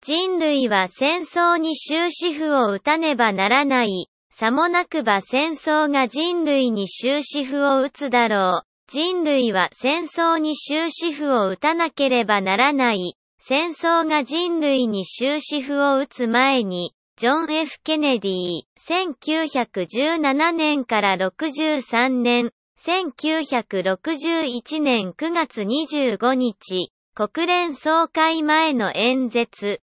人類は戦争に終止符を打たねばならない。さもなくば戦争が人類に終止符を打つだろう。人類は戦争に終止符を打たなければならない。戦争が人類に終止符を打つ前に、ジョン・ F ・ケネディ、1917年から63年、1961年9月25日、国連総会前の演説。